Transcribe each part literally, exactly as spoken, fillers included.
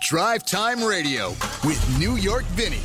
Drive Time Radio with New York Vinny.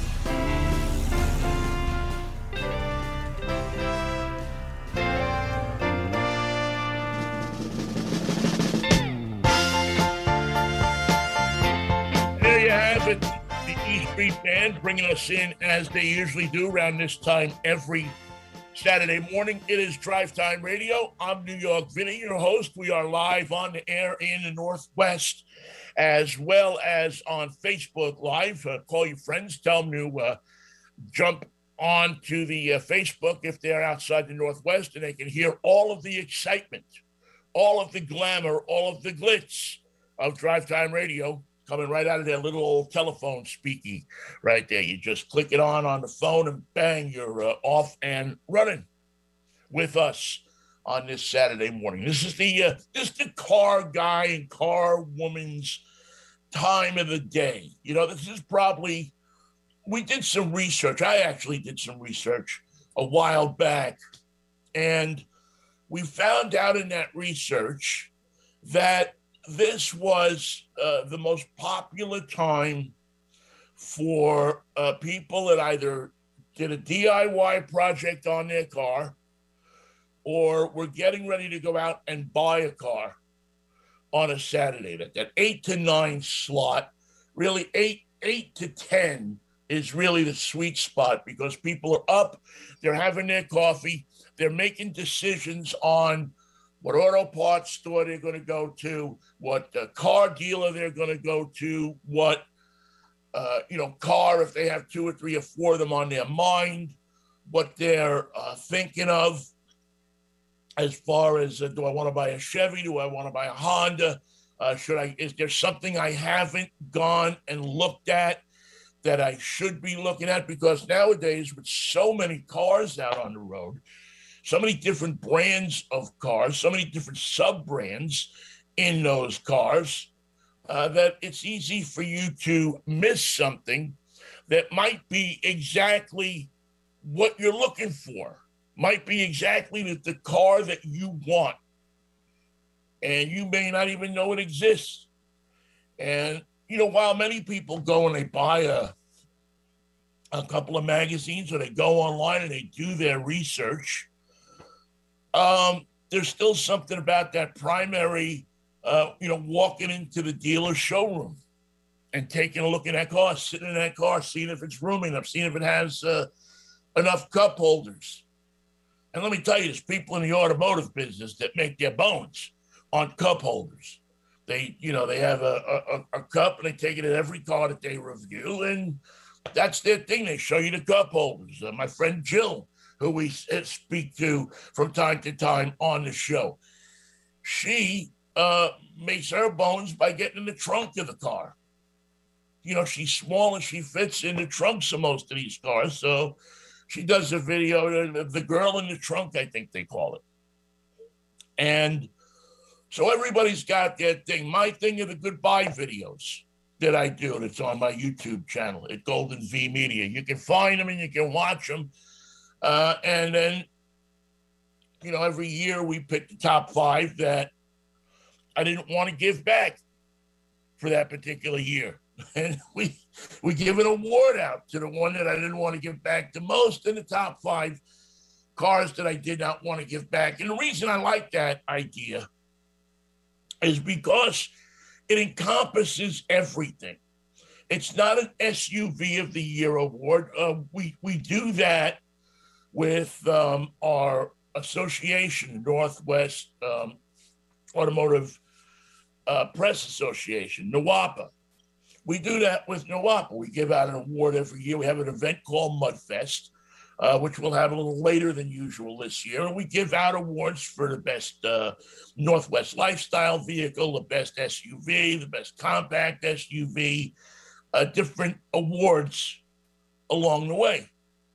There you have it. The E Street Band bringing us in as they usually do around this time every Saturday morning. It is Drive Time Radio. I'm New York Vinny, your host. We are live on the air in the Northwest, as well as on Facebook Live. Uh, call your friends, tell them to uh, jump on to the uh, Facebook if they're outside the Northwest, and they can hear all of the excitement, all of the glamour, all of the glitz of Drive Time Radio coming right out of their little old telephone speaky right there. You just click it on on the phone and bang, you're uh, off and running with us on this Saturday morning. This is the uh, this is the car guy and car woman's time of the day. You know, this is probably, we did some research. I actually did some research a while back, and we found out in that research that this was uh, the most popular time for uh, people that either did a D I Y project on their car or were getting ready to go out and buy a car on a Saturday. That, that eight to nine slot, really eight, eight to ten is really the sweet spot because people are up, they're having their coffee, they're making decisions on what auto parts store they're going to go to, what uh, car dealer they're going to go to, what, uh, you know, car, if they have two or three or four of them on their mind, what they're uh, thinking of as far as, uh, do I want to buy a Chevy? Do I want to buy a Honda? Uh, should I, is there something I haven't gone and looked at that I should be looking at? Because nowadays, with so many cars out on the road, so many different brands of cars, so many different sub-brands in those cars, uh, that it's easy for you to miss something that might be exactly what you're looking for, might be exactly the, the car that you want. And you may not even know it exists. And, you know, while many people go and they buy a, a couple of magazines or they go online and they do their research, Um, there's still something about that primary, uh, you know, walking into the dealer's showroom and taking a look at that car, sitting in that car, seeing if it's roomy enough, seeing if it has uh, enough cup holders. And let me tell you, there's people in the automotive business that make their bones on cup holders. They, you know, they have a, a, a cup and they take it at every car that they review, and that's their thing. They show you the cup holders. Uh, my friend Jill, who we speak to from time to time on the show, she uh, makes her bones by getting in the trunk of the car. You know, she's small and she fits in the trunks of most of these cars. So she does a video, the girl in the trunk, I think they call it. And so everybody's got their thing. My thing are the goodbye videos that I do that's on my YouTube channel at Golden V Media. You can find them and you can watch them. Uh, and then, you know, every year we pick the top five that I didn't want to give back for that particular year. And we we give an award out to the one that I didn't want to give back the most in the top five cars that I did not want to give back. And the reason I like that idea is because it encompasses everything. It's not an S U V of the Year award. Uh, we, we do that with um, our association, Northwest um, Automotive uh, Press Association, NWAPA. We do that with NWAPA. We give out an award every year. We have an event called Mudfest, uh, which we'll have a little later than usual this year. And we give out awards for the best uh, Northwest lifestyle vehicle, the best S U V, the best compact S U V, uh, different awards along the way.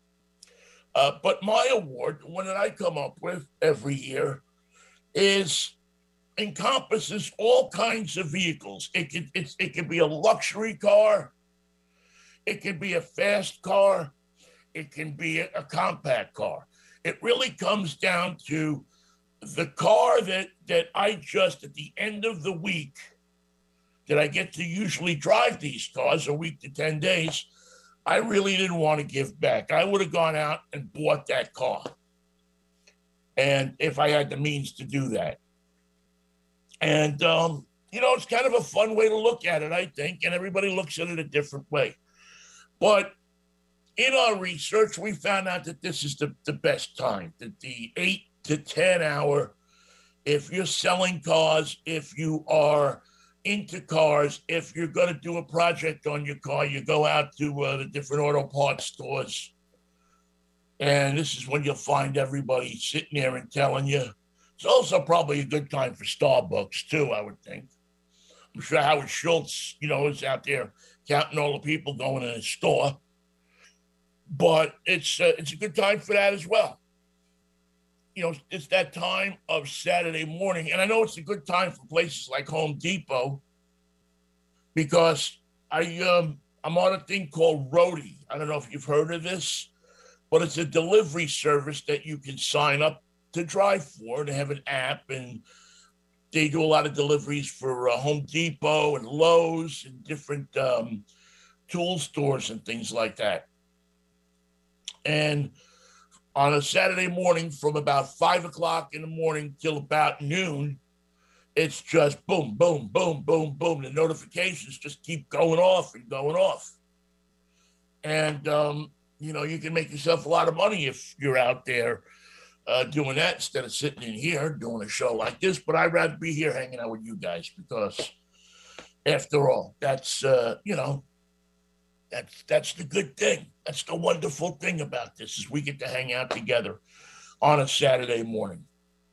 Uh, but my award, the one that I come up with every year, is encompasses all kinds of vehicles. It could it's, it could be a luxury car, it could be a fast car, it can be a, a compact car. It really comes down to the car that that I just at the end of the week that I get to usually drive these cars a week to ten days, I really didn't want to give back. I would have gone out and bought that car. And if I had the means to do that. And, um, you know, it's kind of a fun way to look at it, I think. And everybody looks at it a different way. But in our research, we found out that this is the, the best time, that the eight to ten hour, if you're selling cars, if you are into cars, if you're going to do a project on your car, you go out to uh, the different auto parts stores. And this is when you'll find everybody sitting there and telling you. It's also probably a good time for Starbucks, too, I would think. I'm sure Howard Schultz, you know, is out there counting all the people going in his store. But it's uh, it's a good time for that as well. You know, it's that time of Saturday morning. And I know it's a good time for places like Home Depot because I, um, I'm on a thing called Roadie. I don't know if you've heard of this, but it's a delivery service that you can sign up to drive for. They have an app, and they do a lot of deliveries for uh, Home Depot and Lowe's and different um, tool stores and things like that. And on a Saturday morning from about five o'clock in the morning till about noon, it's just boom, boom, boom, boom, boom. The notifications just keep going off and going off. And, um, you know, you can make yourself a lot of money if you're out there uh, doing that instead of sitting in here doing a show like this. But I'd rather be here hanging out with you guys because, after all, that's, uh, you know, That's that's the good thing. That's the wonderful thing about this is we get to hang out together on a Saturday morning.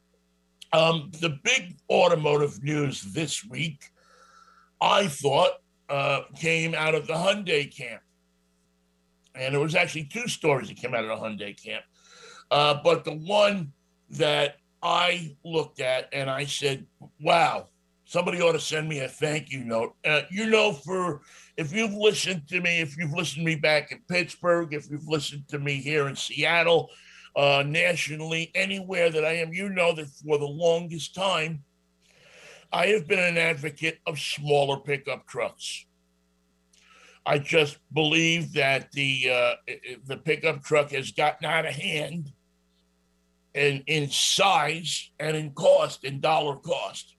Um, the big automotive news this week, I thought, uh, came out of the Hyundai camp. And there was actually two stories that came out of the Hyundai camp. Uh, but the one that I looked at and I said, wow, somebody ought to send me a thank you note. Uh, you know, for if you've listened to me, if you've listened to me back in Pittsburgh, if you've listened to me here in Seattle, uh, nationally, anywhere that I am, you know that for the longest time, I have been an advocate of smaller pickup trucks. I just believe that the uh, the pickup truck has gotten out of hand in, in size and in cost, in dollar cost.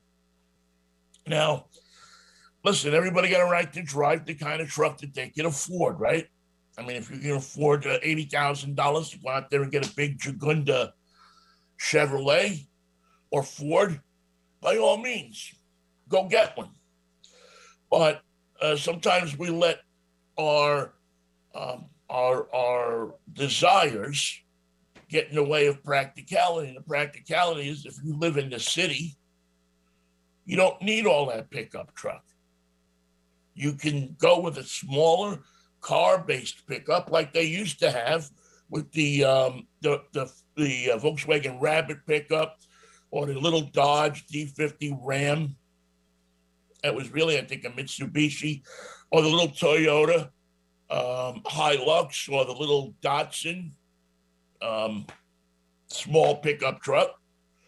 Now, listen, everybody got a right to drive the kind of truck that they can afford, right? I mean, if you can afford uh, eighty thousand dollars to go out there and get a big Jagunda Chevrolet or Ford, by all means, go get one. But uh, sometimes we let our, um, our, our desires get in the way of practicality. And the practicality is if you live in the city, you don't need all that pickup truck. You can go with a smaller car-based pickup like they used to have with the um, the the, the uh, Volkswagen Rabbit pickup or the little Dodge D fifty Ram. That was really, I think, a Mitsubishi, or the little Toyota um, Hilux, or the little Datsun um, small pickup truck,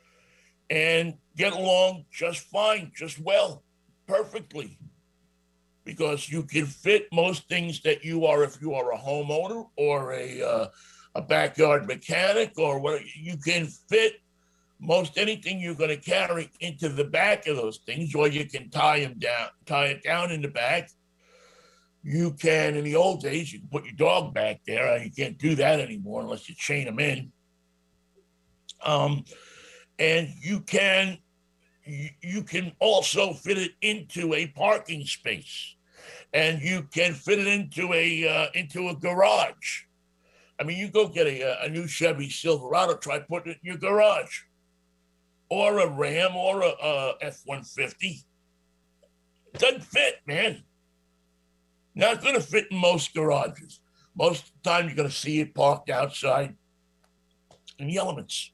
and get along just fine, just well, perfectly. Because you can fit most things that you are, if you are a homeowner or a uh, a backyard mechanic or what, you can fit most anything you're going to carry into the back of those things, or you can tie them down, tie it down in the back. You can, in the old days, you can put your dog back there. You can't do that anymore unless you chain them in. Um, and you can, you can also fit it into a parking space, and you can fit it into a uh, into a garage. I mean, you go get a, a new Chevy Silverado, try putting it in your garage, or a Ram, or a, a F one fifty. It doesn't fit, man. Not going to fit in most garages. Most of the time, you're going to see it parked outside in the elements.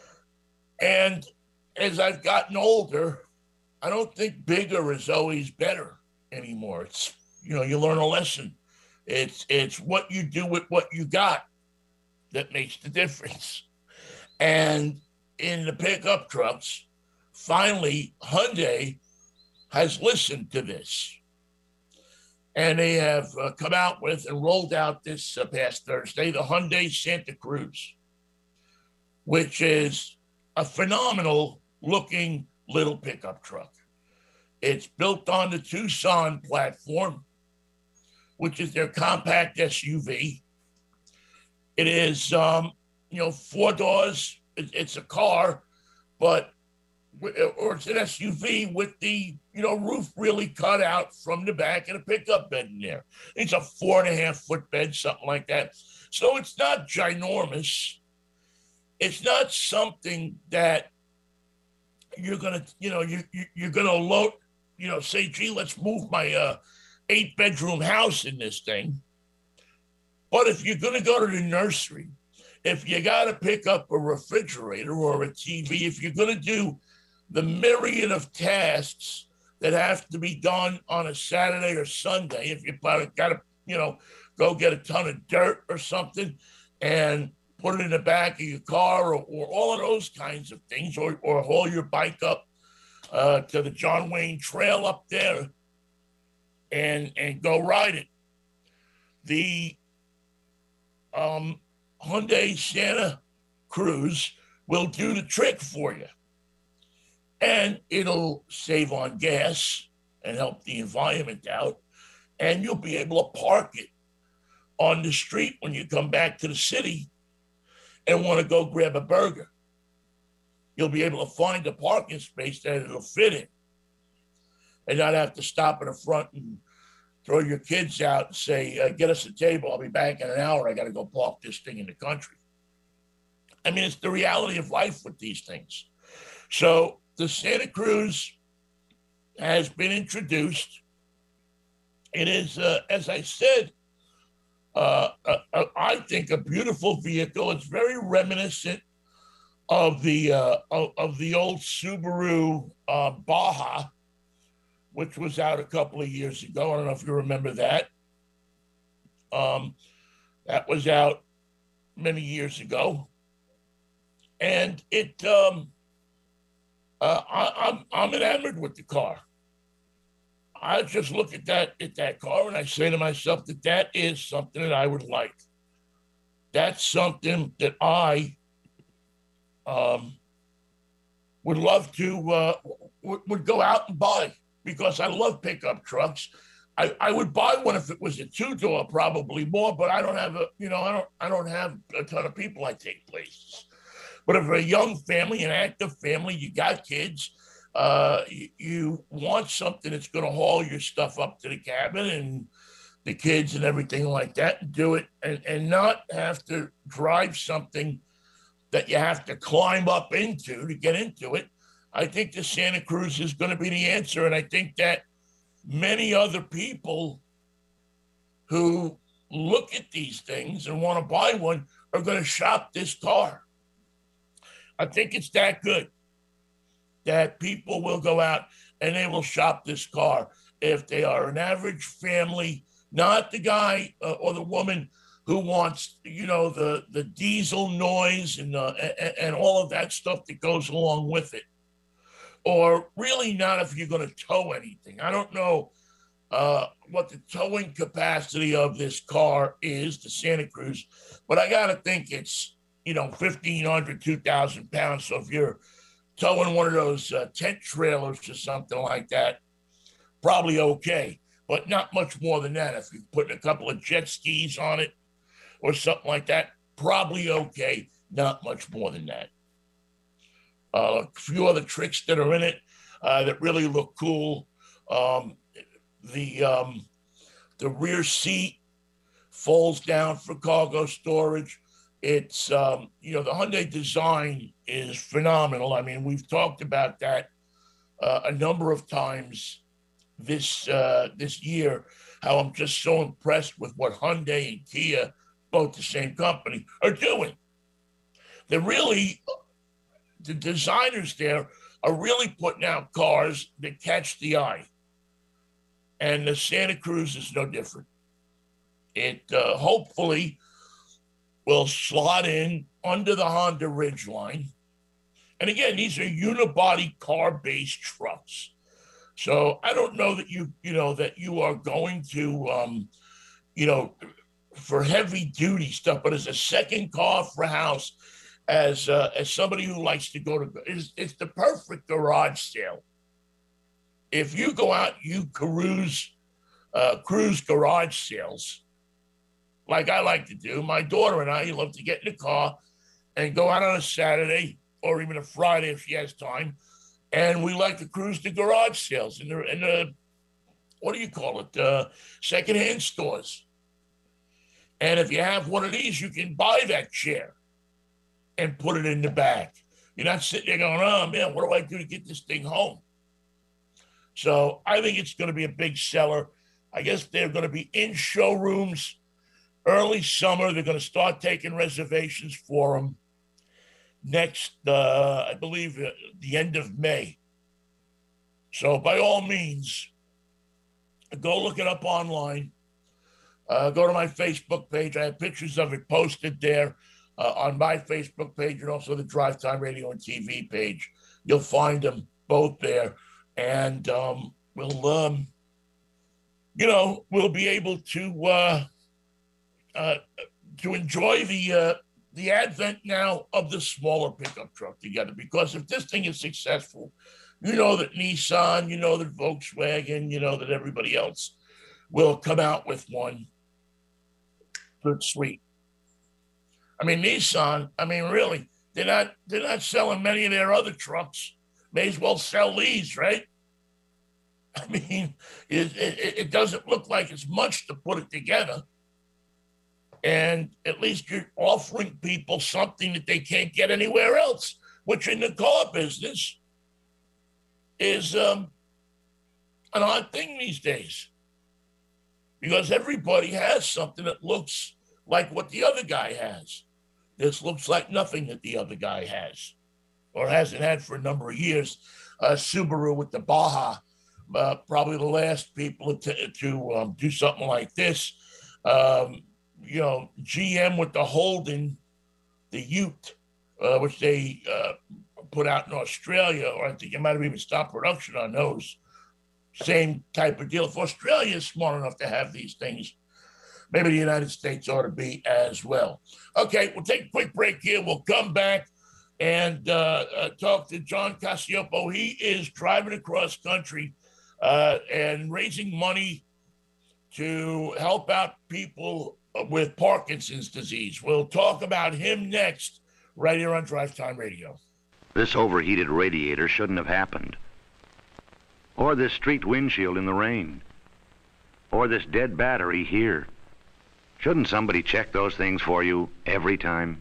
And as I've gotten older, I don't think bigger is always better anymore. It's, you know, you learn a lesson. It's it's what you do with what you got that makes the difference. And in the pickup trucks, finally, Hyundai has listened to this. And they have uh, come out with and rolled out this uh, past Thursday the Hyundai Santa Cruz, which is a phenomenal looking little pickup truck. It's built on the Tucson platform, which is their compact S U V. It is, um, you know, four doors. It, it's a car, but or it's an S U V with the, you know, roof really cut out from the back and a pickup bed in there. It's a four and a half foot bed, something like that. So it's not ginormous. It's not something that you're gonna, you know, you, you you're gonna load, you know, say, gee, let's move my uh, eight bedroom house in this thing. But if you're gonna go to the nursery, if you got to pick up a refrigerator or a T V, if you're gonna do the myriad of tasks that have to be done on a Saturday or Sunday, if you got to, you know, go get a ton of dirt or something and put it in the back of your car, or, or all of those kinds of things, or, or haul your bike up uh, to the John Wayne Trail up there and and go ride it. The um, Hyundai Santa Cruz will do the trick for you. And it'll save on gas and help the environment out. And you'll be able to park it on the street when you come back to the city and want to go grab a burger. You'll be able to find a parking space that it'll fit in and not have to stop in the front and throw your kids out and say, uh, get us a table. I'll be back in an hour. I got to go park this thing in the country. I mean, it's the reality of life with these things. So the Santa Cruz has been introduced. It is, uh, as I said, uh, uh, uh, I think a beautiful vehicle. It's very reminiscent of the uh, of, of the old Subaru uh, Baja, which was out a couple of years ago. I don't know if you remember that. Um, that was out many years ago, and it. Um, Uh, I, I'm I'm enamored with the car. I just look at that at that car and I say to myself that that is something that I would like. That's something that I um, would love to uh, w- would go out and buy, because I love pickup trucks. I, I would buy one if it was a two door, probably more, but I don't have a you know I don't I don't have a ton of people I take places. But if a young family, an active family, you got kids, uh, you, you want something that's going to haul your stuff up to the cabin and the kids and everything like that, and do it and, and not have to drive something that you have to climb up into to get into it. I think the Santa Cruz is going to be the answer. And I think that many other people who look at these things and want to buy one are going to shop this car. I think it's that good that people will go out and they will shop this car if they are an average family, not the guy uh, or the woman who wants, you know, the, the diesel noise and, uh, and and all of that stuff that goes along with it. Or really not if you're going to tow anything. I don't know uh, what the towing capacity of this car is, the Santa Cruz, but I got to think it's, you know, fifteen hundred, two thousand pounds. So if you're towing one of those uh, tent trailers or something like that, probably okay, but not much more than that. If you're putting a couple of jet skis on it or something like that, probably okay, not much more than that. Uh, a few other tricks that are in it uh, that really look cool. Um, the um, the rear seat folds down for cargo storage. It's, um, you know, the Hyundai design is phenomenal. I mean, we've talked about that uh, a number of times this uh, this year, how I'm just so impressed with what Hyundai and Kia, both the same company, are doing. They're really, the designers there are really putting out cars that catch the eye. And the Santa Cruz is no different. It uh, hopefully will slot in under the Honda Ridgeline. And again, these are unibody car-based trucks. So I don't know that you, you know, that you are going to, um, you know, for heavy duty stuff, but as a second car for a house, as uh, as somebody who likes to go to, it's, it's the perfect garage sale. If you go out, you cruise, uh, cruise garage sales, like I like to do. My daughter and I love to get in the car and go out on a Saturday or even a Friday if she has time, and we like to cruise the garage sales in the, in the what do you call it, uh, secondhand stores. And if you have one of these, you can buy that chair and put it in the back. You're not sitting there going, oh, man, what do I do to get this thing home? So I think it's going to be a big seller. I guess they're going to be in showrooms early summer. They're going to start taking reservations for them next, uh, I believe, uh, the end of May. So by all means, go look it up online. Uh, go to my Facebook page. I have pictures of it posted there uh, on my Facebook page and also the Drive Time Radio and T V page. You'll find them both there. And um, we'll, um, you know, we'll be able to uh, uh, to enjoy the uh, the advent now of the smaller pickup truck together. Because if this thing is successful, you know that Nissan, you know that Volkswagen, you know that everybody else will come out with one. Good, sweet. I mean, Nissan, I mean, really, they're not they're not selling many of their other trucks. May as well sell these, right? I mean, it, it, it doesn't look like it's much to put it together. And at least you're offering people something that they can't get anywhere else, which in the car business is um, an odd thing these days. Because everybody has something that looks like what the other guy has. This looks like nothing that the other guy has or hasn't had for a number of years. Uh, Subaru with the Baja, uh, probably the last people to, to um, do something like this. Um, you know, G M with the Holden, the Ute, uh, which they uh, put out in Australia, or I think it might have even stopped production on those. Same type of deal. If Australia is smart enough to have these things, maybe the United States ought to be as well. Okay, we'll take a quick break here. We'll come back and uh, uh, talk to John Cacioppo. He is driving across country uh, and raising money to help out people with Parkinson's disease. We'll talk about him next, right here on Drive Time Radio. This overheated radiator shouldn't have happened. Or this street windshield in the rain. Or this dead battery here. Shouldn't somebody check those things for you every time?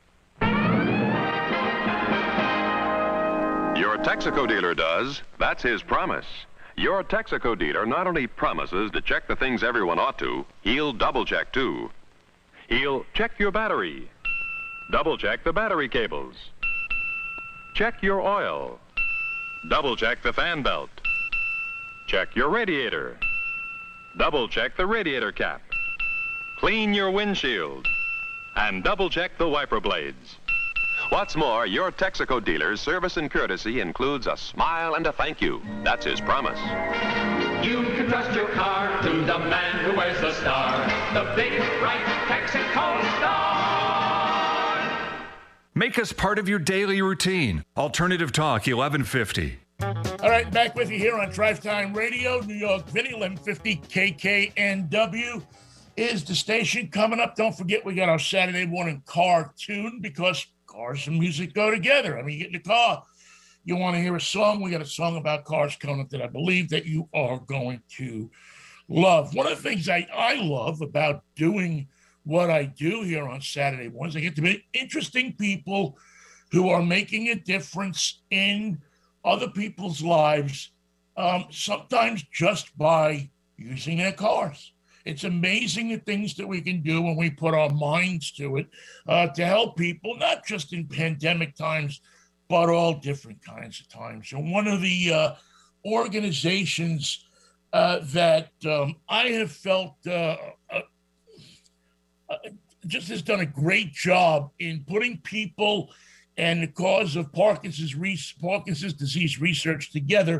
Your Texaco dealer does. That's his promise. Your Texaco dealer not only promises to check the things everyone ought to, he'll double check too. He'll check your battery. Double check the battery cables. Check your oil. Double check the fan belt. Check your radiator. Double check the radiator cap. Clean your windshield. And double check the wiper blades. What's more, your Texaco dealer's service and courtesy includes a smile and a thank you. That's his promise. You can trust your car to the man who wears the star, the big, bright Texaco star. Make us part of your daily routine. Alternative Talk, eleven fifty. All right, back with you here on Drive Time Radio, New York Vinny, eleven fifty K K N W is the station. Coming up, don't forget, we got our Saturday morning car tune, because cars and music go together. I mean, you get in the car, you want to hear a song. We got a song about cars coming up that I believe that you are going to love. One of the things I, I love about doing what I do here on Saturday mornings, I get to meet interesting people who are making a difference in other people's lives, um, sometimes just by using their cars. It's amazing the things that we can do when we put our minds to it uh, to help people, not just in pandemic times, but all different kinds of times. And one of the uh, organizations uh, that um, I have felt uh, uh, uh, just has done a great job in putting people and the cause of Parkinson's, re- Parkinson's disease research together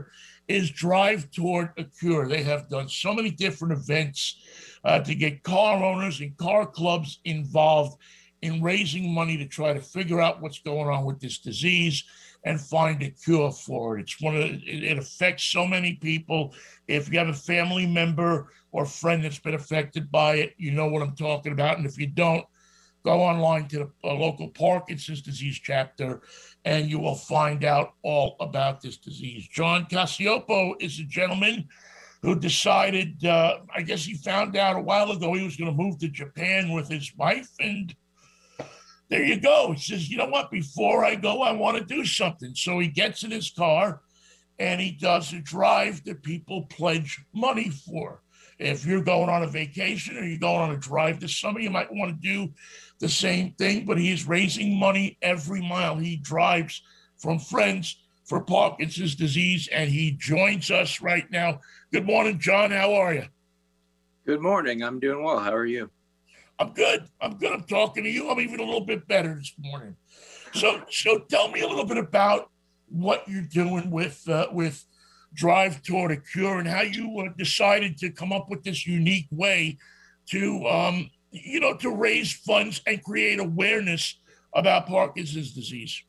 is Drive Toward a Cure. They have done so many different events uh, to get car owners and car clubs involved in raising money to try to figure out what's going on with this disease and find a cure for it. It's one of the, it, it affects so many people. If you have a family member or friend that's been affected by it, you know what I'm talking about. And if you don't, go online to the uh, local Parkinson's disease chapter, and you will find out all about this disease. John Cacioppo is a gentleman who decided, uh, I guess he found out a while ago he was going to move to Japan with his wife, and there you go. He says, you know what, before I go, I want to do something. So he gets in his car and he does a drive that people pledge money for. If you're going on a vacation or you're going on a drive this summer, you might want to do the same thing, but he's raising money every mile he drives from Friends for Parkinson's disease, and he joins us right now. Good morning, John. How are you? Good morning. I'm doing well. How are you? I'm good. I'm good. I'm talking to you. I'm even a little bit better this morning. So, so tell me a little bit about what you're doing with uh, with Drive Toward a Cure and how you uh, decided to come up with this unique way to, um, you know, to raise funds and create awareness about Parkinson's disease.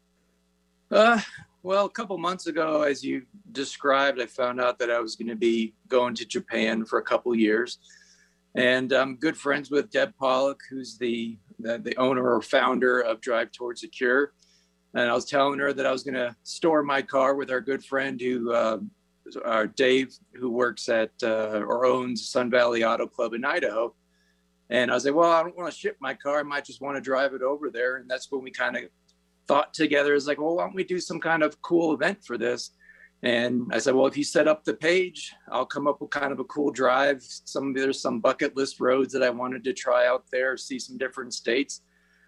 Uh, well, a couple months ago, as you described, I found out that I was going to be going to Japan for a couple years. And I'm good friends with Deb Pollock, who's the, the, the owner or founder of Drive Towards a Cure. And I was telling her that I was going to store my car with our good friend who, uh, our Dave, who works at uh, or owns Sun Valley Auto Club in Idaho. And I was like, well, I don't want to ship my car. I might just want to drive it over there. And that's when we kind of thought together, is like, well, why don't we do some kind of cool event for this? And I said, well, if you set up the page, I'll come up with kind of a cool drive. Some there's some bucket list roads that I wanted to try out there, see some different states.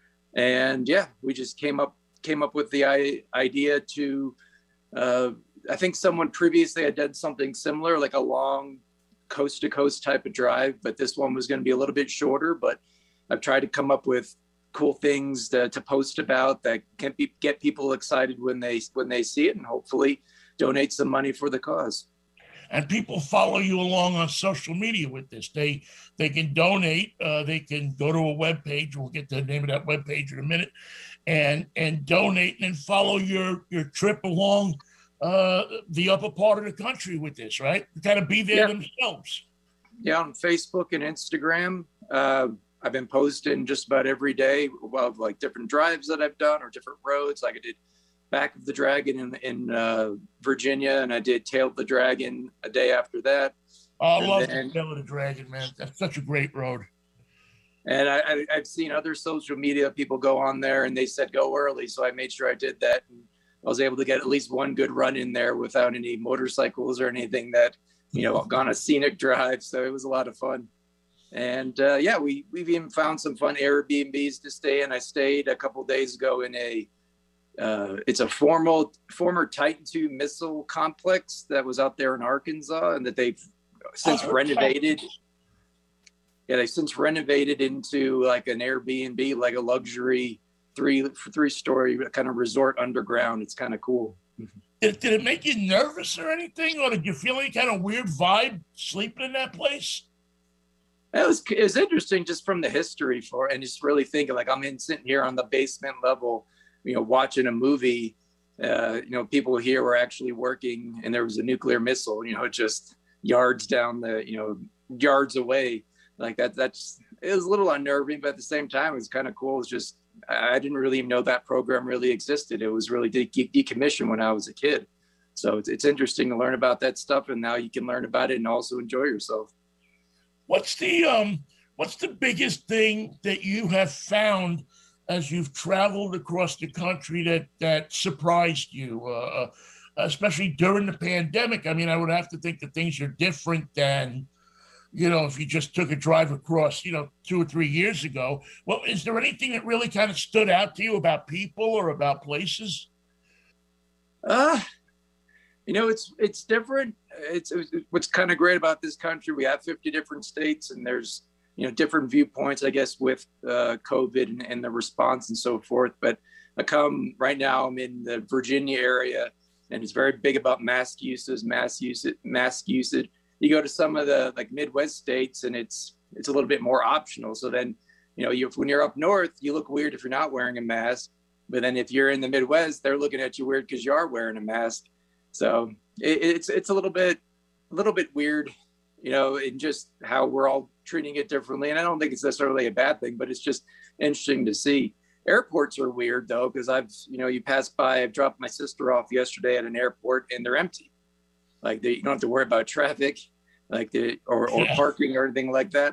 And yeah, we just came up came up with the I- idea to, uh, I think someone previously had done something similar, like a long coast to coast type of drive, but this one was going to be a little bit shorter. But I've tried to come up with cool things to, to post about that can be, get people excited when they when they see it, and hopefully donate some money for the cause. And people follow you along on social media with this. They they can donate. Uh, they can go to a web page. We'll get the name of that web page in a minute, and and donate and follow your your trip along uh, the upper part of the country with this. Right? Kind of be there Yeah. themselves. Yeah, on Facebook and Instagram, uh, I've been posting just about every day of like different drives that I've done or different roads. Like I did Back of the Dragon in in uh, Virginia, and I did Tail of the Dragon a day after that. Oh, I And love then- the Tail of the Dragon, man. That's such a great road. And I, I, I've seen other social media people go on there, and they said go early, so I made sure I did that. And I was able to get at least one good run in there without any motorcycles or anything that, you know, on a scenic drive. So it was a lot of fun. And uh, yeah, we we've even found some fun Airbnbs to stay in. I stayed a couple days ago in a Uh, it's a formal, former Titan two missile complex that was out there in Arkansas, and that they've since Oh, renovated. Yeah, they've since renovated into like an Airbnb, like a luxury three three story kind of resort underground. It's kind of cool. Did, did it make you nervous or anything, or did you feel any kind of weird vibe sleeping in that place? It was it was interesting just from the history for, and just really thinking like I'm in sitting here on the basement level, you know, watching a movie. Uh, you know, people here were actually working, and there was a nuclear missile, you know, just yards down the, you know, yards away. Like that, that's, it was a little unnerving, but at the same time, it was kind of cool. It's just, I didn't really even know that program really existed. It was really de- decommissioned when I was a kid. So it's, it's interesting to learn about that stuff, and now you can learn about it and also enjoy yourself. What's the um what's the biggest thing that you have found as you've traveled across the country that that surprised you, uh, especially during the pandemic? I mean, I would have to think that things are different than, you know, if you just took a drive across, you know, two or three years ago. Well, is there anything that really kind of stood out to you about people or about places? Uh, you know, it's it's different. It's, it's what's kind of great about this country. We have fifty different states, and there's, you know, different viewpoints, I guess, with uh, COVID and, and the response and so forth. But I come right now, I'm in the Virginia area, and it's very big about mask uses, mask usage, mask usage. You go to some of the like Midwest states, and it's it's a little bit more optional. So then, you know, you when you're up north, you look weird if you're not wearing a mask. But then if you're in the Midwest, they're looking at you weird because you are wearing a mask. So it, it's it's a little bit a little bit weird, you know, in just how we're all treating it differently. And I don't think it's necessarily a bad thing, but it's just interesting to see. Airports are weird though, because I've, you know, you pass by, I've dropped my sister off yesterday at an airport and they're empty. Like they, you don't have to worry about traffic, like the, or, or yeah. parking or anything like that.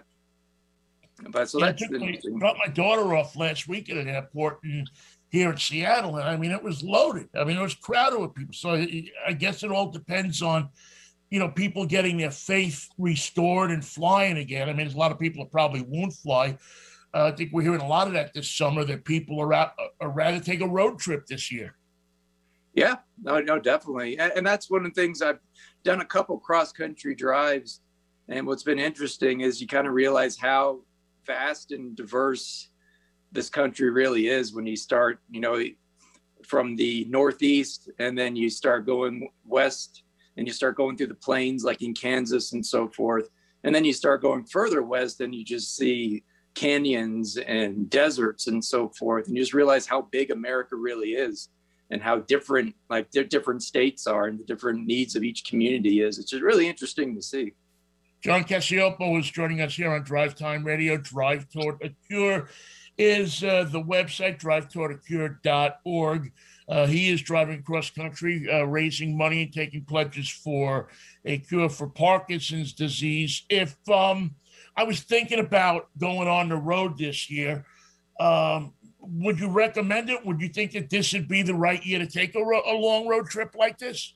But so yeah, that's I dropped my daughter off last week at an airport in, here in Seattle. And I mean, it was loaded. I mean, it was crowded with people. So I guess it all depends on, you know, people getting their faith restored and flying again. I mean, there's a lot of people that probably won't fly. Uh, I think we're hearing a lot of that this summer, that people are out, are rather take a road trip this year. Yeah, no, no, definitely. And, and that's one of the things. I've done a couple cross-country drives. And what's been interesting is you kind of realize how vast and diverse this country really is when you start, you know, from the Northeast, and then you start going west and you start going through the plains, like in Kansas and so forth. And then you start going further west and you just see canyons and deserts and so forth. And you just realize how big America really is and how different, like the different states are and the different needs of each community is. It's just really interesting to see. John Cacioppo is joining us here on Drive Time Radio. Drive Toward a Cure is uh, the website, drive toward a cure dot org. Uh, he is driving cross country, uh, raising money and taking pledges for a cure for Parkinson's disease. If um, I was thinking about going on the road this year, um, would you recommend it? Would you think that this would be the right year to take a, ro- a long road trip like this?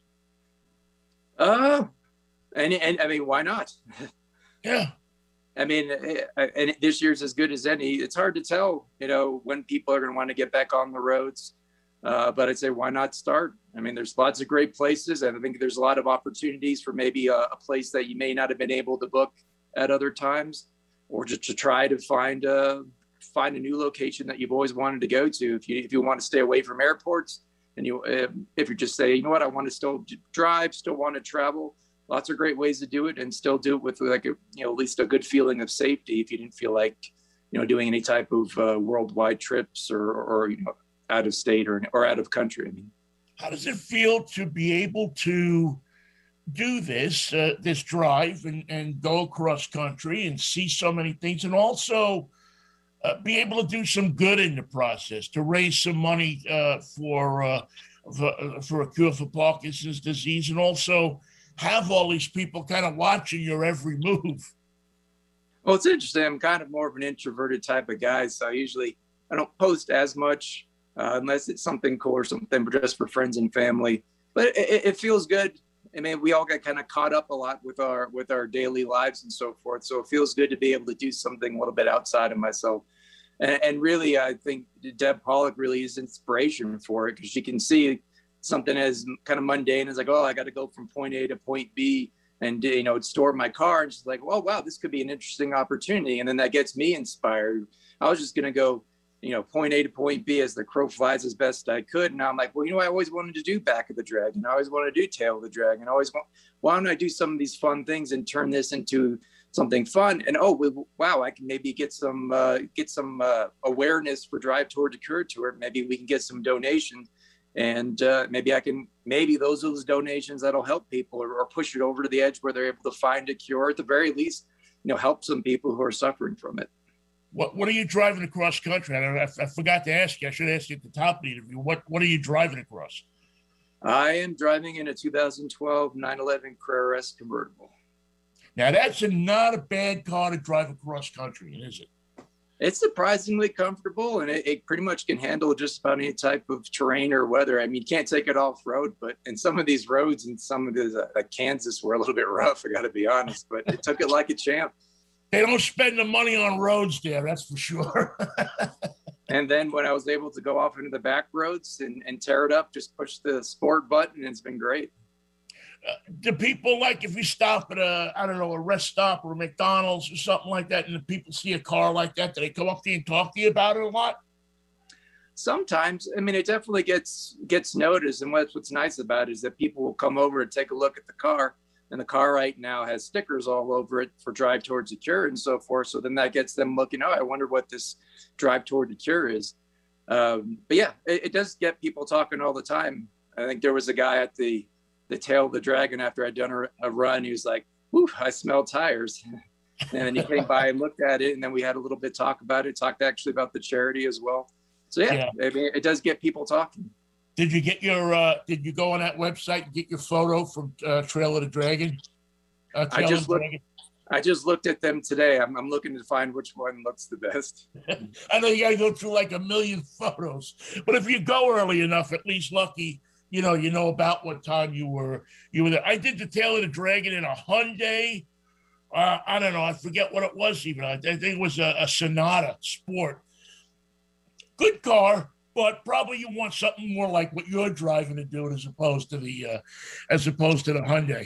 Uh, and, and I mean, why not? Yeah. I mean, and this year's as good as any. It's hard to tell, you know, when people are going to want to get back on the roads. Uh, but I'd say, why not start? I mean, there's lots of great places. And I think there's a lot of opportunities for maybe a, a place that you may not have been able to book at other times, or just to try to find a, find a new location that you've always wanted to go to. If you, if you want to stay away from airports, and you, if you just say, you know what, I want to still drive, still want to travel, lots of great ways to do it, and still do it with like a, you know, at least a good feeling of safety. If you didn't feel like, you know, doing any type of uh, worldwide trips or, or, you know, out of state or, or out of country. I mean, how does it feel to be able to do this, uh, this drive and, and go across country and see so many things, and also uh, be able to do some good in the process, to raise some money uh, for, uh, for, for a cure for Parkinson's disease, and also have all these people kind of watching your every move? Well, it's interesting. I'm kind of more of an introverted type of guy. So I usually, I don't post as much uh, unless it's something cool or something, but just for friends and family. But it, it feels good. I mean, we all got kind of caught up a lot with our, with our daily lives and so forth. So it feels good to be able to do something a little bit outside of myself. And, and really, I think Deb Pollock really is inspiration for it, because she can see something as kind of mundane as like, oh, I got to go from point A to point B and, you know, store my car. And she's like, well, wow, this could be an interesting opportunity. And then that gets me inspired. I was just going to go, you know, point A to point B as the crow flies as best I could. And now I'm like, well, you know, I always wanted to do Back of the Dragon. I always wanted to do Tail of the Dragon. I always want, why don't I do some of these fun things and turn this into something fun? And, oh, wow, I can maybe get some, uh, get some uh, awareness for Drive Toward a Cure Tour. Maybe we can get some donations. And uh, maybe I can, maybe those are those donations that'll help people, or, or push it over to the edge where they're able to find a cure, at the very least, you know, help some people who are suffering from it. What What are you driving across country? I, I, I forgot to ask you. I should ask you at the top of the interview. What What are you driving across? I am driving in a two thousand twelve nine eleven Carrera S convertible. Now, that's a, not a bad car to drive across country, is it? It's surprisingly comfortable, and it, it pretty much can handle just about any type of terrain or weather. I mean, you can't take it off road, but in some of these roads and some of these, uh, like Kansas, were a little bit rough, I got to be honest, but it took it like a champ. They don't spend the money on roads there, that's for sure. And then when I was able to go off into the back roads and, and tear it up, just push the sport button, and it's been great. Uh, do people, like, if you stop at a, I don't know, a rest stop or a McDonald's or something like that, and the people see a car like that, do they come up to you and talk to you about it a lot? sometimes, I mean, it definitely gets gets noticed. And what's what's nice about it is that people will come over and take a look at the car. And the car right now has stickers all over it for Drive Towards a Cure and so forth. So then that gets them looking, oh, I wonder what this Drive Toward a Cure is. Um, but yeah, it, it does get people talking all the time. I think there was a guy at the the Tail of the Dragon after I'd done a, a run. He was like, whew, I smell tires. And then he came by and looked at it. And then we had a little bit talk about it, talked actually about the charity as well. So yeah, yeah. I mean, it does get people talking. Did you get your, uh, did you go on that website and get your photo from uh, Trail of the Dragon? Uh, I just looked, I just looked at them today. I'm, I'm looking to find which one looks the best. I know you got to go through like a million photos, but if you go early enough, at least lucky, you know, you know about what time you were, you were there. I did the Tail of the Dragon in a Hyundai. Uh, I don't know. I forget what it was even. I think it was a, a Sonata Sport. Good car. But probably you want something more like what you're driving to do as opposed to the, uh, as opposed to the Hyundai.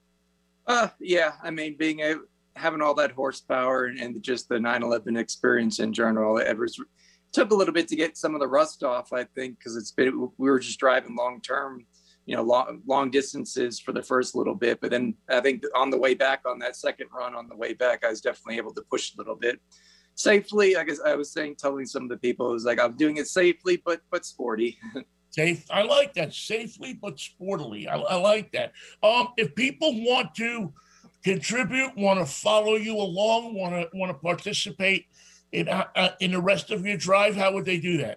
Uh, yeah, I mean, being a, having all that horsepower and, and just the nine eleven experience in general, it was took a little bit to get some of the rust off. I think because it's been we were just driving long term, you know, long long distances for the first little bit, but then I think on the way back on that second run on the way back, I was definitely able to push a little bit. Safely, I guess I was saying, telling some of the people, it was like, I'm doing it safely, but but sporty. Safe. I like that. Safely, but sportily. I, I like that. Um, if people want to contribute, want to follow you along, want to want to participate in uh, in the rest of your drive, how would they do that?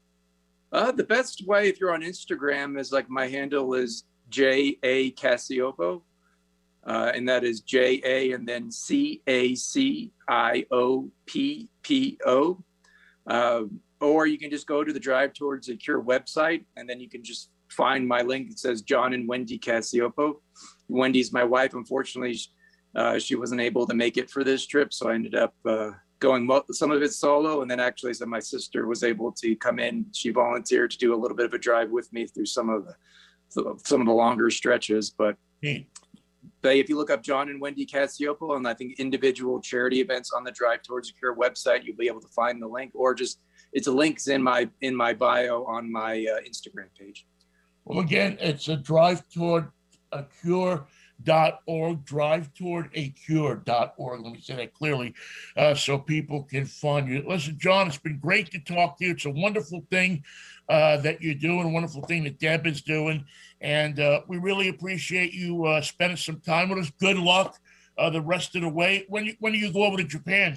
Uh, the best way, if you're on Instagram, is like my handle is J A Cacioppo. Uh, and that is J A and then C A C I O P P O. Uh, or you can just go to the Drive Towards a Cure website, and then you can just find my link. It says John and Wendy Cacioppo. Wendy's my wife. Unfortunately, uh, she wasn't able to make it for this trip, so I ended up uh, going mo- some of it solo. And then actually, so my sister was able to come in. She volunteered to do a little bit of a drive with me through some of the some of the longer stretches, but. Hmm. But if you look up John and Wendy Cacioppo and I think individual charity events on the Drive Towards a Cure website, you'll be able to find the link, or just it's a link's in my in my bio on my uh, Instagram page. Well, again, it's a drive toward a cure dot org, drive toward a cure dot org. Let me say that clearly uh, so people can find you. Listen, John, it's been great to talk to you. It's a wonderful thing uh, that you're doing, a wonderful thing that Deb is doing. And uh, we really appreciate you uh, spending some time with us. Good luck uh, the rest of the way. When you, when do you go over to Japan?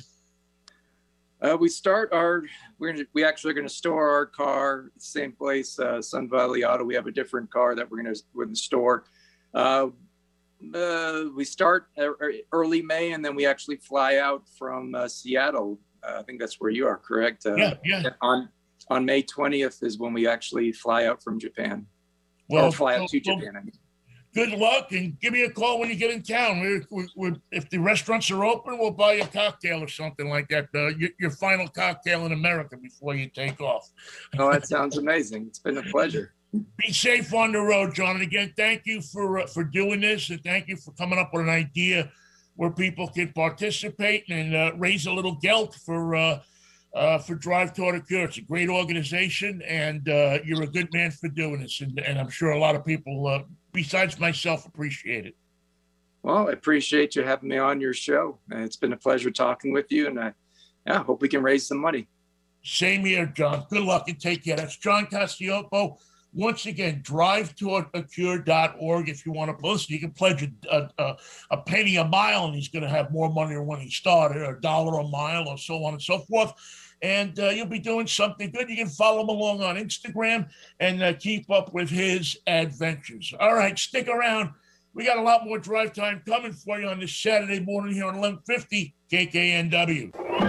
Uh, we start our, we're gonna, we actually are going to store our car at the same place, uh, Sun Valley Auto. We have a different car that we're going to we're going to store. Uh, uh, we start early May, and then we actually fly out from uh, Seattle. Uh, I think that's where you are, correct? Uh, yeah, yeah. On on May twentieth is when we actually fly out from Japan. Well, or fly out to well, Japan. I mean. Good luck, and give me a call when you get in town. We're, we're, we're, if the restaurants are open, we'll buy you a cocktail or something like that. Uh, your, your final cocktail in America before you take off. Oh, that sounds amazing. It's been a pleasure. Be safe on the road, John. And again, thank you for uh, for doing this, and thank you for coming up with an idea where people can participate and uh, raise a little gelt for uh, uh, for Drive Toward a Cure. It's a great organization, and uh, you're a good man for doing this. And, and I'm sure a lot of people, uh, besides myself, appreciate it. Well, I appreciate you having me on your show. It's been a pleasure talking with you, and I yeah, hope we can raise some money. Same here, John. Good luck and take care. That's John Cacioppo. Once again, drive toward a cure dot org if you want to listen. You can pledge a, a, a penny a mile, and he's going to have more money than when he started, or a dollar a mile, or so on and so forth. And uh, you'll be doing something good. You can follow him along on Instagram and uh, keep up with his adventures. All right, stick around. We got a lot more drive time coming for you on this Saturday morning here on eleven fifty K K N W.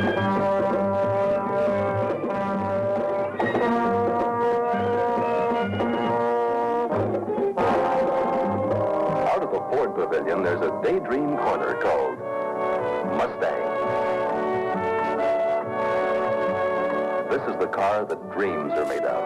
Ford Pavilion, there's a daydream corner called Mustang. This is the car that dreams are made of.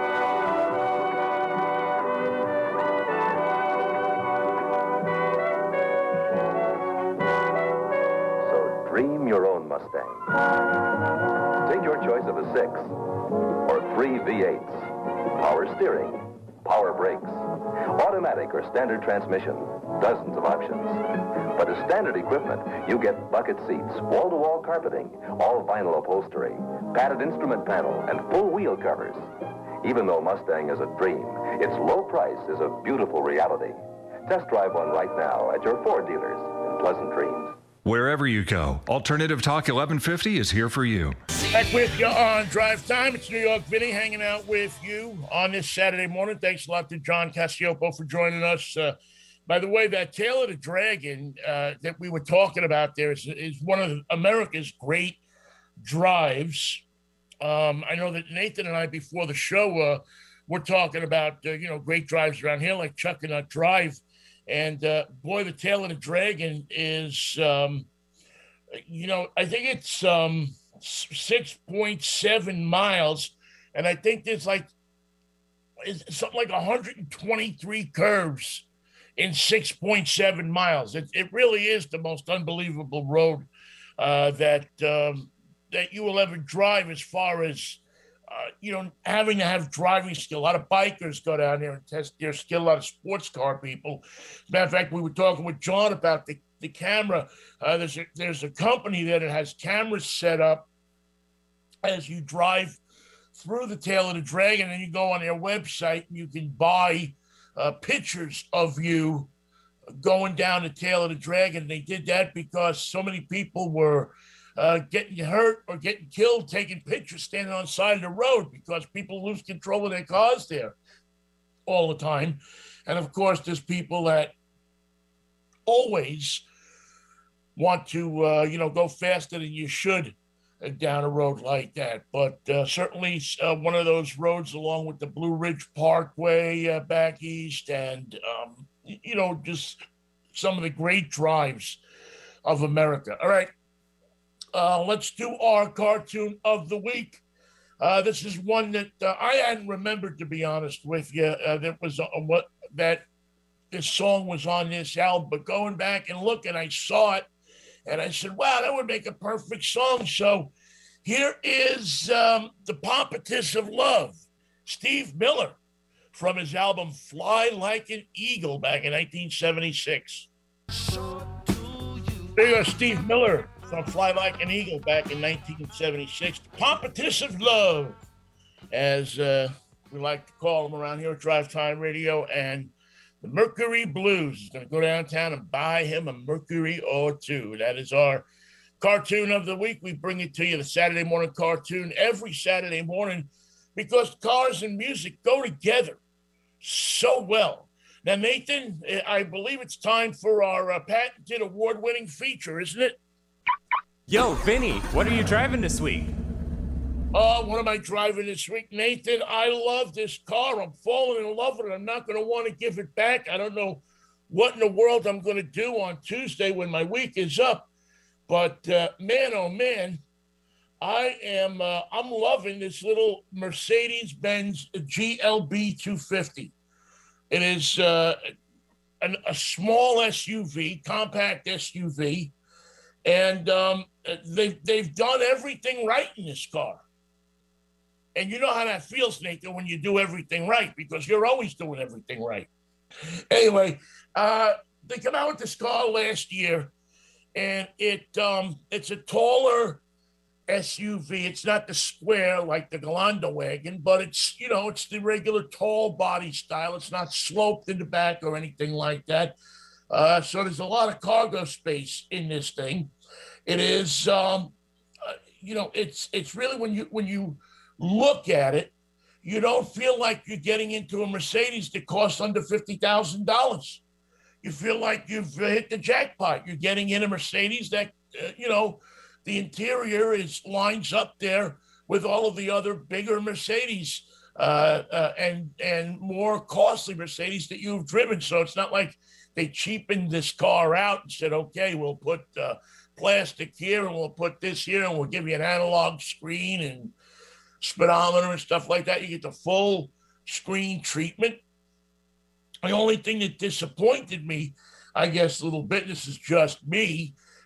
So dream your own Mustang. Take your choice of a six or three V eights. Power steering, power brakes, automatic or standard transmission, dozens of options. But as standard equipment, you get bucket seats, wall-to-wall carpeting, all vinyl upholstery, padded instrument panel, and full wheel covers. Even though Mustang is a dream, its low price is a beautiful reality. Test drive one right now at your Ford dealers in Pleasant Dreams. Wherever you go, Alternative Talk eleven fifty is here for you. Back with you on Drive Time. It's New York Vinny hanging out with you on this Saturday morning. Thanks a lot to John Cacioppo for joining us. Uh, by the way, that Tail of the Dragon uh, that we were talking about there is, is one of America's great drives. Um, I know that Nathan and I, before the show, uh, we're talking about, uh, you know, great drives around here like Chuckanut Drive. And, uh, boy, the Tail of the Dragon is, um, you know, I think it's um, six point seven miles. And I think there's like it's something like one hundred twenty-three curves in six point seven miles. It, it really is the most unbelievable road uh, that um, that you will ever drive as far as, Uh, you know, having to have driving skill. A lot of bikers go down there and test their skill. A lot of sports car people. As a matter of fact, we were talking with John about the, the camera. Uh, there's, a, there's a company that it has cameras set up as you drive through the Tail of the Dragon, and you go on their website and you can buy uh, pictures of you going down the Tail of the Dragon. They did that because so many people were Uh, getting hurt or getting killed, taking pictures, standing on the side of the road because people lose control of their cars there all the time. And of course, there's people that always want to, uh, you know, go faster than you should uh, down a road like that. But uh, certainly uh, one of those roads along with the Blue Ridge Parkway uh, back east and, um, you know, just some of the great drives of America. All right. Uh, let's do our cartoon of the week. Uh, this is one that uh, I hadn't remembered, to be honest with you. Uh, that was uh, what that this song was on this album. But going back and looking, I saw it, and I said, "Wow, that would make a perfect song." So here is um, "The Pompatus of Love," Steve Miller, from his album "Fly Like an Eagle" back in nineteen seventy-six. There you go, Steve Miller. From Fly Like an Eagle back in nineteen seventy-six. The Pompatus of Love, as uh, we like to call them around here at Drive Time Radio. And the Mercury Blues is going to go downtown and buy him a Mercury or two. That is our cartoon of the week. We bring it to you, the Saturday morning cartoon, every Saturday morning because cars and music go together so well. Now, Nathan, I believe it's time for our uh, patented award-winning feature, isn't it? Yo, Vinny, what are you driving this week? Oh, what am I driving this week? Nathan, I love this car. I'm falling in love with it. I'm not going to want to give it back. I don't know what in the world I'm going to do on Tuesday when my week is up. But, uh, man, oh, man, I am uh, I'm loving this little Mercedes-Benz G L B two fifty. It is uh, an, a small S U V, compact S U V. And um, they've, they've done everything right in this car. And you know how that feels, Nathan, when you do everything right, because you're always doing everything right. Anyway, uh, they come out with this car last year, and it um, it's a taller S U V. It's not the square like the Galanda wagon, but it's, you know, it's the regular tall body style. It's not sloped in the back or anything like that. Uh, so there's a lot of cargo space in this thing. It is, um, uh, you know, it's it's really when you when you look at it, you don't feel like you're getting into a Mercedes that costs under fifty thousand dollars. You feel like you've hit the jackpot. You're getting in a Mercedes that, uh, you know, the interior is lines up there with all of the other bigger Mercedes uh, uh, and and more costly Mercedes that you've driven. So it's not like they cheapened this car out and said, okay, we'll put uh, plastic here and we'll put this here and we'll give you an analog screen and speedometer and stuff like that. You get the full screen treatment. The only thing that disappointed me, I guess, a little bit, this is just me,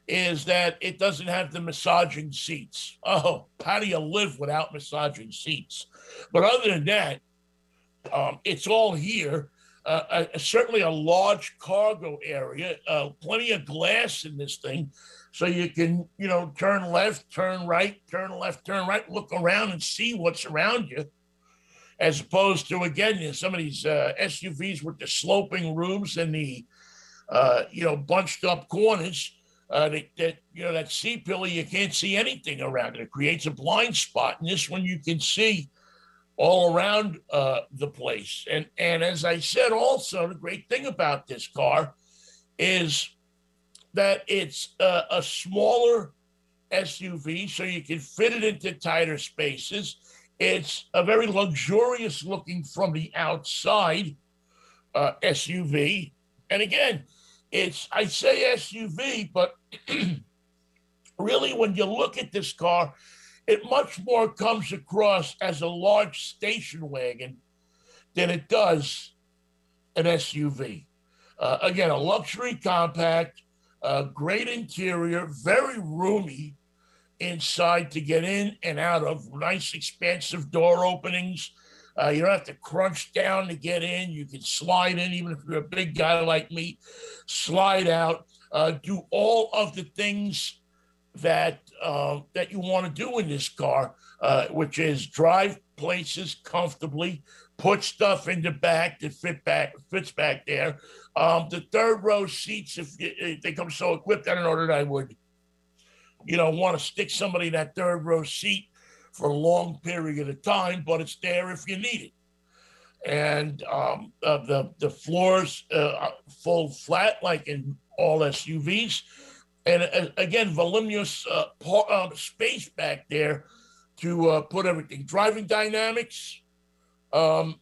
is that it doesn't have the massaging seats. Oh, how do you live without massaging seats? But other than that, um, it's all here. Uh, uh, certainly a large cargo area, uh, plenty of glass in this thing. So you can, you know, turn left, turn right, turn left, turn right, look around and see what's around you. As opposed to, again, some of these uh, S U Vs with the sloping roofs and the, uh, you know, bunched up corners. Uh, that, that, you know, that C-pillar, you can't see anything around it. It creates a blind spot. And this one you can see all around uh, the place. And, and as I said, also, the great thing about this car is that it's uh, a smaller S U V, so you can fit it into tighter spaces. It's a very luxurious looking from the outside uh, S U V. And again, it's, I say S U V, but really when you look at this car, it much more comes across as a large station wagon than it does an S U V. Uh, again, a luxury compact, uh, great interior, very roomy inside to get in and out of, nice expansive door openings. Uh, you don't have to crunch down to get in. You can slide in, even if you're a big guy like me, slide out, uh, do all of the things that uh, that you want to do in this car, uh, which is drive places comfortably, put stuff in the back that fit back fits back there. Um, the third row seats, if, you, if they come so equipped, I don't know that I would, you know, want to stick somebody in that third row seat for a long period of time, but it's there if you need it. And um, uh, the the floors uh, fold flat like in all S U Vs. And uh, again, voluminous uh, pa- uh, space back there to uh, put everything. Driving dynamics, um,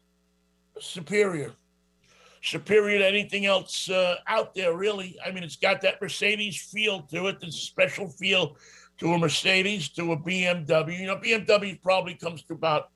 superior. Superior to anything else uh, out there, really. I mean, it's got that Mercedes feel to it. There's a special feel to a Mercedes, to a B M W. You know, B M W probably comes to about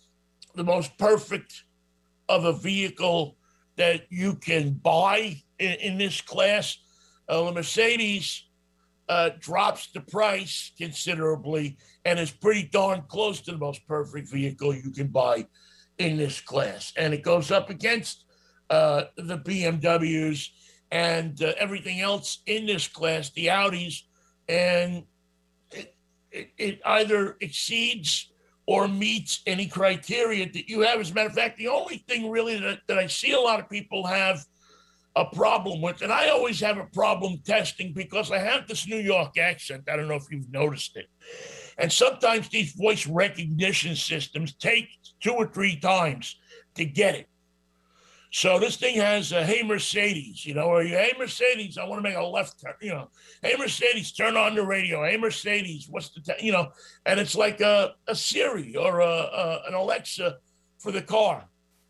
the most perfect of a vehicle that you can buy in, in this class. Uh, the Mercedes uh, drops the price considerably and is pretty darn close to the most perfect vehicle you can buy in this class. And it goes up against uh, the B M Ws and uh, everything else in this class, the Audis, and it, it, it either exceeds or meets any criteria that you have. As a matter of fact, the only thing really that, that I see a lot of people have a problem with, and I always have a problem testing because I have this New York accent. I don't know if you've noticed it. And sometimes these voice recognition systems take two or three times to get it. So this thing has a, hey, Mercedes, you know, or you, hey, Mercedes, I want to make a left turn, you know, hey, Mercedes, turn on the radio. Hey, Mercedes, what's the, t-? you know, and it's like a, a Siri or a, a, an Alexa for the car.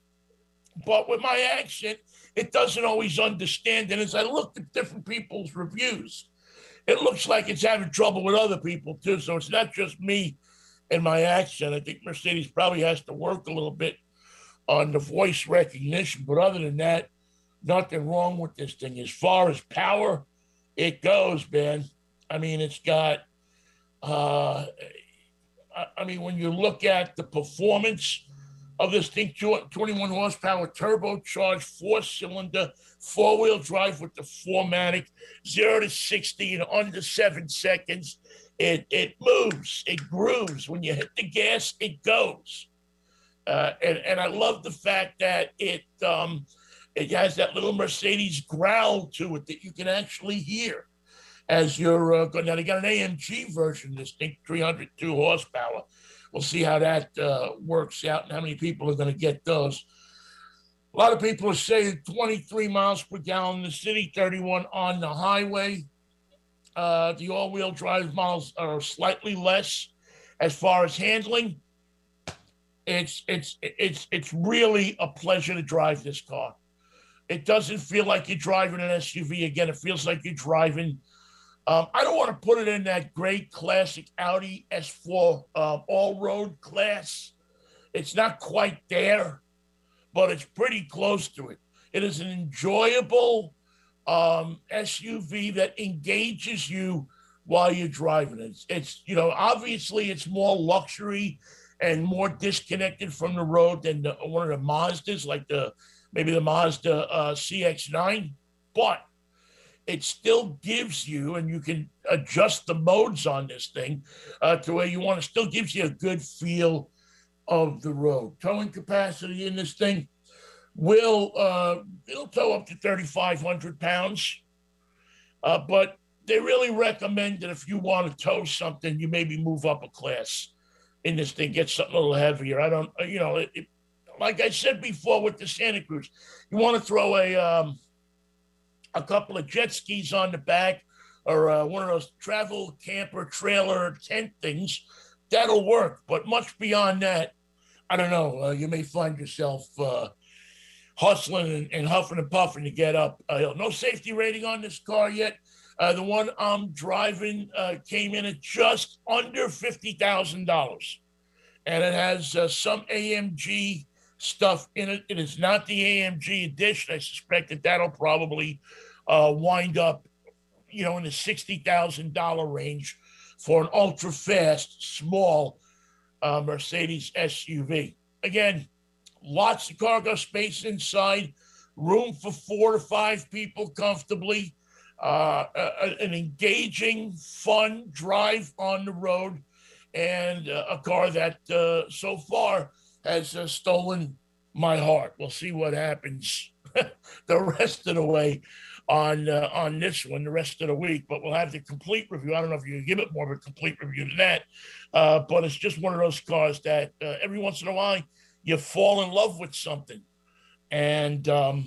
But with my accent, it doesn't always understand. And as I looked at different people's reviews, it looks like it's having trouble with other people too. So it's not just me and my accent. I think Mercedes probably has to work a little bit on the voice recognition. But other than that, nothing wrong with this thing. As far as power, it goes, man. I mean, it's got, uh, I mean, when you look at the performance of this thing, twenty-one horsepower, turbocharged, four-cylinder, four-wheel drive with the four matic, zero to sixty in under seven seconds. It it moves, it grooves. When you hit the gas, it goes. Uh, and, and I love the fact that it um, it has that little Mercedes growl to it that you can actually hear as you're uh, going. Now, they got an A M G version of this thing, three hundred two horsepower. We'll see how that uh, works out and how many people are going to get those. A lot of people are saying twenty-three miles per gallon in the city, thirty-one on the highway. Uh, the all-wheel drive models are slightly less as far as handling. It's it's it's it's really a pleasure to drive this car. It doesn't feel like you're driving an S U V. Again, it feels like you're driving. Um, I don't want to put it in that great classic Audi S four uh, all-road class. It's not quite there, but it's pretty close to it. It is an enjoyable um, S U V that engages you while you're driving. It's, it's, you know, obviously it's more luxury and more disconnected from the road than the, one of the Mazdas, like the maybe the Mazda uh, C X nine, but it still gives you, and you can adjust the modes on this thing uh, to where you want. It still gives you a good feel of the road. Towing capacity in this thing will uh, it'll tow up to thirty-five hundred pounds, uh, but they really recommend that if you want to tow something, you maybe move up a class in this thing, get something a little heavier. I don't, you know, it, it, like I said before with the Santa Cruz, you want to throw a um, a couple of jet skis on the back, or uh, one of those travel camper trailer tent things, that'll work. But much beyond that, I don't know. Uh, you may find yourself uh, hustling and, and huffing and puffing to get up. Uh, no safety rating on this car yet. Uh, the one I'm driving uh, came in at just under fifty thousand dollars. And it has uh, some A M G stuff in it. It is not the A M G edition. I suspect that that'll probably uh, wind up, you know, in the sixty thousand dollars range for an ultra-fast, small uh, Mercedes S U V. Again, lots of cargo space inside, room for four to five people comfortably, uh, a, an engaging, fun drive on the road, and uh, a car that uh, so far has uh, stolen my heart. We'll see what happens the rest of the way on uh, on this one, the rest of the week. But we'll have the complete review. I don't know if you can give it more of a complete review than that, uh, but it's just one of those cars that uh, every once in a while you fall in love with something, and um,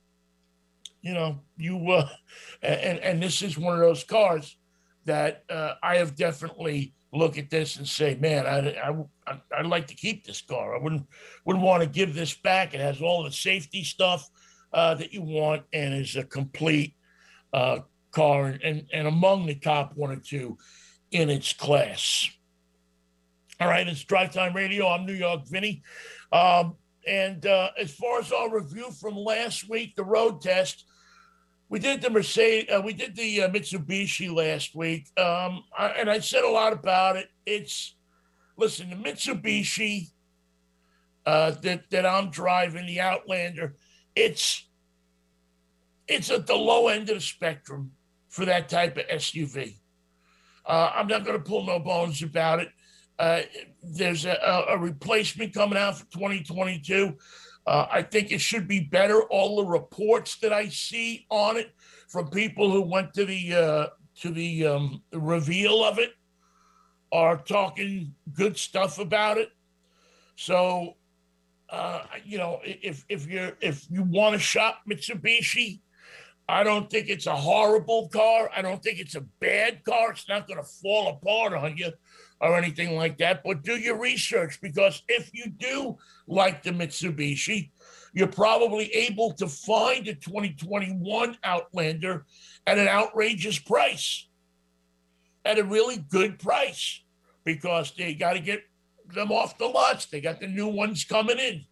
you know you uh, and and this is one of those cars that uh, I have definitely look at this and say, man, I, I, I'd like to keep this car. I wouldn't wouldn't want to give this back. It has all the safety stuff uh, that you want, and is a complete uh, car, and, and among the top one or two in its class. All right, it's Drive Time Radio. I'm New York Vinny. Um, and uh, as far as our review from last week, the road test, we did the Mercedes, uh, we did the uh, Mitsubishi last week, um, I, and I said a lot about it. It's, listen, the Mitsubishi uh, that that I'm driving, the Outlander, it's it's at the low end of the spectrum for that type of S U V. Uh, I'm not going to pull no bones about it. Uh, there's a, a replacement coming out for twenty twenty-two. Uh, I think it should be better. All the reports that I see on it from people who went to the uh, to the um, reveal of it are talking good stuff about it. So, uh, you know, if if you're if you want to shop Mitsubishi, I don't think it's a horrible car. I don't think it's a bad car. It's not going to fall apart on you or anything like that, but do your research, because if you do like the Mitsubishi, you're probably able to find a twenty twenty-one Outlander at an outrageous price, at a really good price, because they got to get them off the lots. They got the new ones coming in.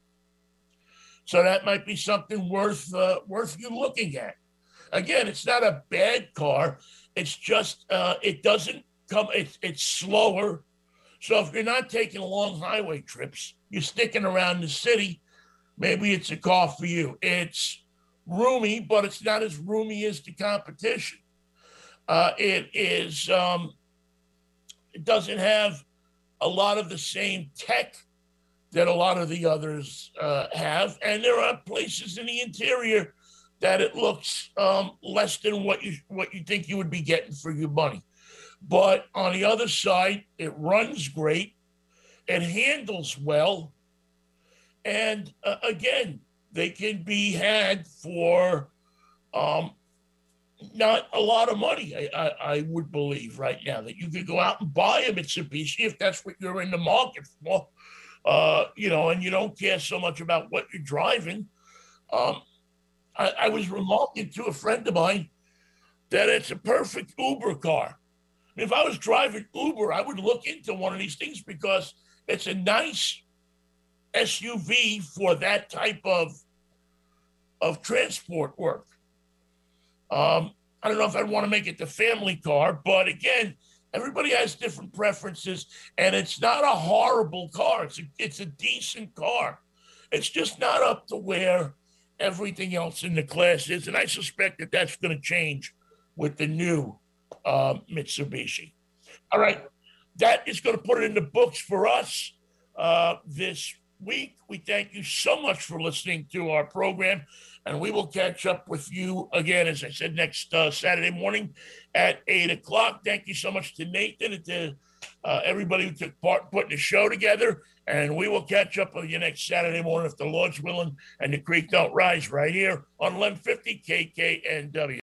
So that might be something worth uh, worth you looking at. Again, it's not a bad car. It's just, uh, it doesn't come, it's, it's slower. So if you're not taking long highway trips, you're sticking around the city, maybe it's a car for you. It's roomy, but it's not as roomy as the competition. Uh, it is, um, it doesn't have a lot of the same tech that a lot of the others uh, have. And there are places in the interior that it looks um, less than what you what you think you would be getting for your money. But on the other side, it runs great, it handles well, and uh, again, they can be had for um, not a lot of money, I, I, I would believe right now, that you could go out and buy a Mitsubishi if that's what you're in the market for, uh, you know, and you don't care so much about what you're driving. Um, I, I was remarking to a friend of mine that it's a perfect Uber car. If I was driving Uber, I would look into one of these things, because it's a nice S U V for that type of, of transport work. Um, I don't know if I'd want to make it the family car, but again, everybody has different preferences, and it's not a horrible car. It's a, it's a decent car. It's just not up to where everything else in the class is, and I suspect that that's going to change with the new uh, Mitsubishi. All right, that is going to put it in the books for us uh, this week. We thank you so much for listening to our program, and we will catch up with you again, as I said, next uh, Saturday morning at eight o'clock. Thank you so much to Nathan and to uh, everybody who took part in putting the show together, and we will catch up with you next Saturday morning if the Lord's willing and the creek don't rise right here on eleven fifty K K N W.